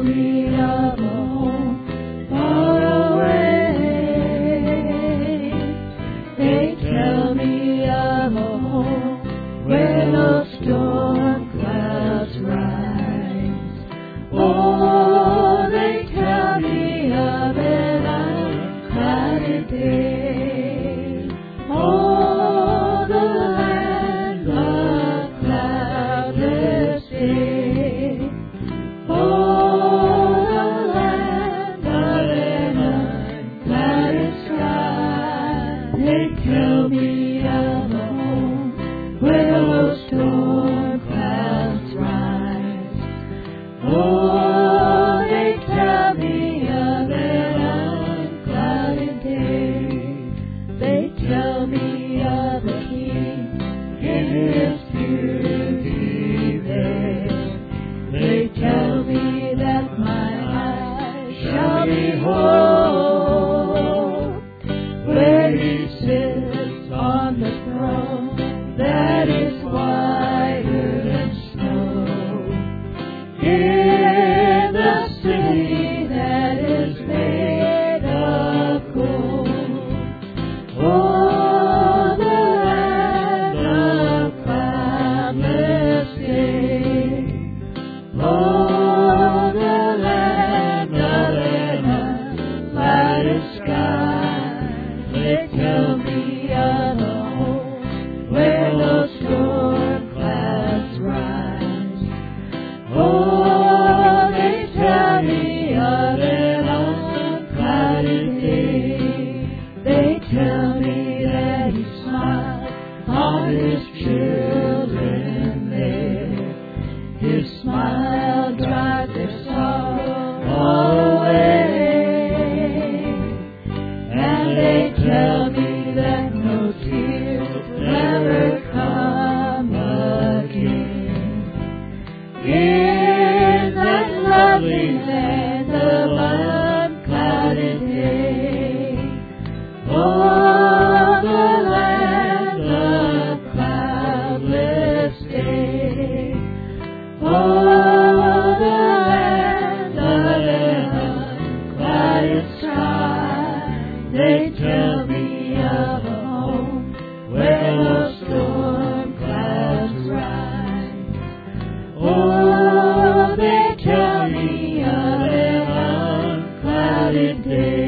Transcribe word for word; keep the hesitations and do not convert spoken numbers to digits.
tell me of a home far away. They tell me of a home where no storm clouds rise. Oh, they tell me of an unclouded day. Oh, the land of cloudless day. Oh, the land of an unclouded sky. They tell me of a home where no storm clouds rise. Oh, they tell me of an unclouded day. They tell me of a king in his beauty there. They tell me that my eyes shall behold where he sits on the throne that is whiter than snow, in the city that is made of gold. Oh, the land of cloudless day. Oh, the land of an unclouded sky. They tell me of a home where no storm clouds rise. Oh, they tell me of an unclouded day. They tell me that he smiles on his children there. His smile drives their sorrow all away. And they tell me that no tears will ever come again. In that lovely land of unclouded day. Oh, the land of cloudless day. Oh, the land of an unclouded sky. They tell me of a home where no storm clouds rise. Oh, they tell me of an unclouded day.